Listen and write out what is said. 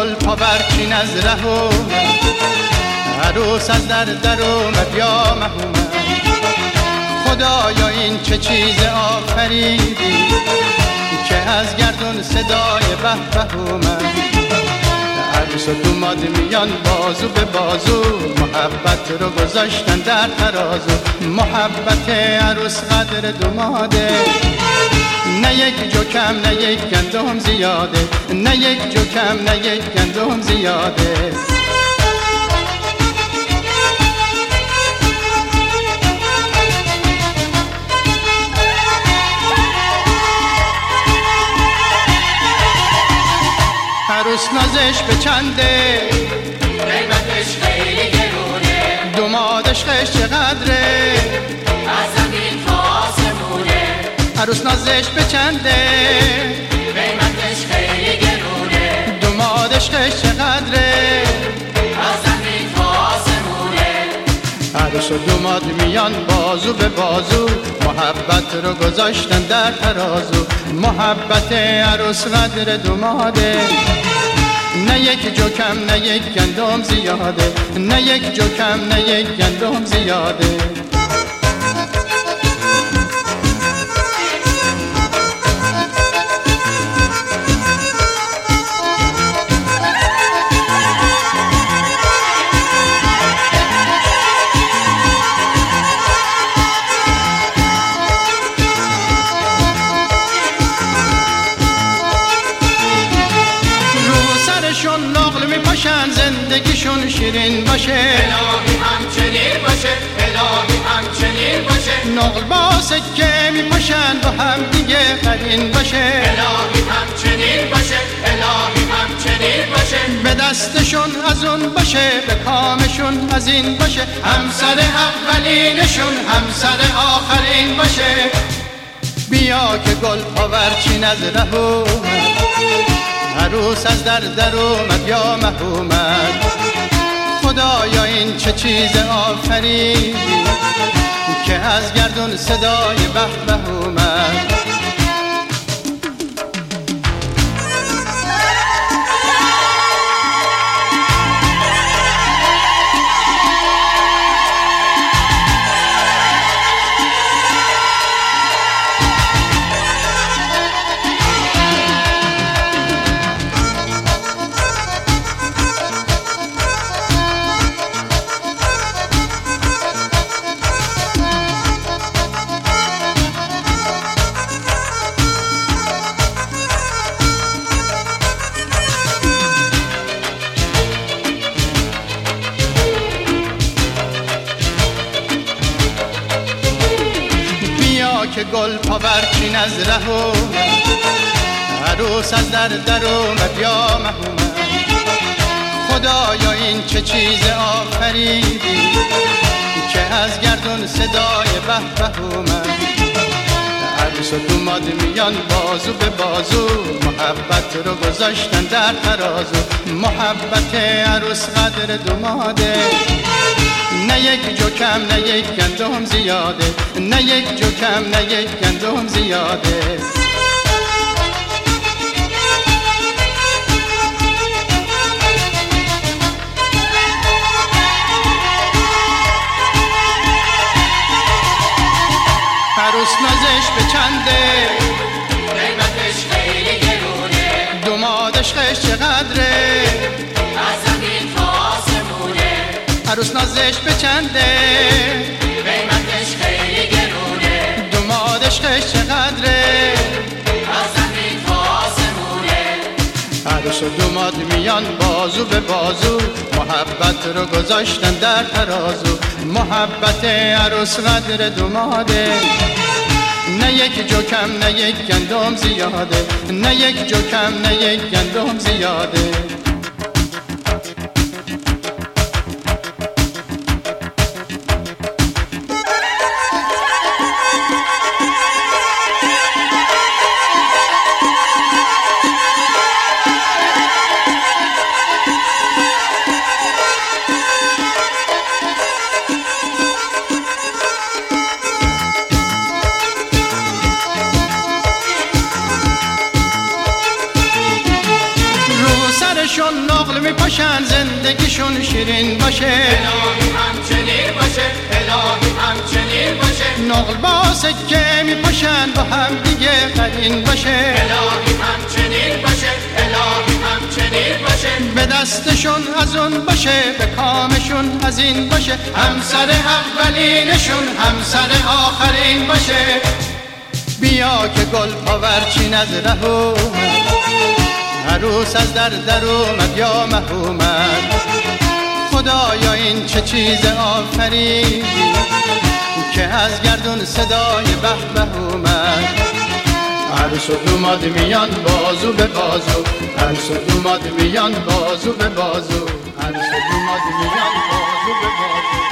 گل پاورچین از ره اومد، عروس از در اومد یا محومد. خدایا این چه چیز آفریدی که از گردون صدای به به اومد. عروس و دوماد میان بازو به بازو، محبت رو گذاشتن در ترازو. محبت عروس قدر دوماده، نه یک جو کم نه یک گندم زیاده، نه یک جو کم نه یک گندم زیاده. عروس نازش به چنده، قیمتش خیلی گرونه، دوماد عشقش چقدره، از زمین تا آسمونه. عروس نازش به چنده، قیمتش خیلی گرونه، دوماد عشقش چقدره، از زمین تا آسمونه. عروس و دوماد میان بازو به بازو، محبت رو گذاشتن در ترازو. محبت عروس قدر دوماده، نه یک جو کم نه یک گندم زیاده، نه یک جو کم نه یک گندم زیاده. سرشون نقل میپاشن زندگیشون شیرین باشه، الهی همچنین باشه، الهی همچنین باشه. نقل با سکه میپاشن با هم دیگه قرین باشه، الهی همچنین باشه، الهی همچنین باشه. به دستشون از اون باشه، به کامشون از این باشه، همسر اولینشون همسر آخرین باشه. بیا که گل پاورچین از ره اومد، عروس از در اومد یا محومد. خدایا این چه چیز آفریدی که از گردون صدای به به اومد. که گل پاورچین از ره اومد، عروس از در اومد یا محومد. خدایا این چه چیز آفریدی که از گردون صدای به به اومد. عروس و دوماد میان بازو به بازو، محبت رو گذاشتن در ترازو. محبت عروس قدر دوماده، نه یک جو کم نه یک گندم زیاده، نه یک جو کم نه یک گندم زیاده. عروس نازش به چنده، قیمتش خیلی گرونه، دوماد عشقش چقدره، از زمین تا آسمونه. عروس نازش به چنده، قیمتش خیلی گرونه، دوماد عشقش چقدره، از زمین تا آسمونه. عروس و دوماد میان بازو به بازو، محبت رو گذاشتن در ترازو. محبت عروس قدر دوماده، نه یک جو کم نه یک گندم زیاده، نه یک جو کم نه یک گندم زیاده. زندگیشون شیرین باشه، الهی همچنین باشه، الهی همچنین باشه. نقل با سکه میپاشن با هم دیگه قرین باشه، الهی همچنین باشه، الهی همچنین باشه. به دستشون از اون باشه، به کامشون از این باشه، همسر اولینشون همسر آخرین باشه. بیا که گل پاورچین از ره اومد، عروس از در اومد یا مه اومد. خدایا این چه چیز آفرین که از گردون صدای به به اومد. عروس اومد میان بازو به بازو، عروس اومد میان بازو به بازو، عروس اومد میان بازو به بازو.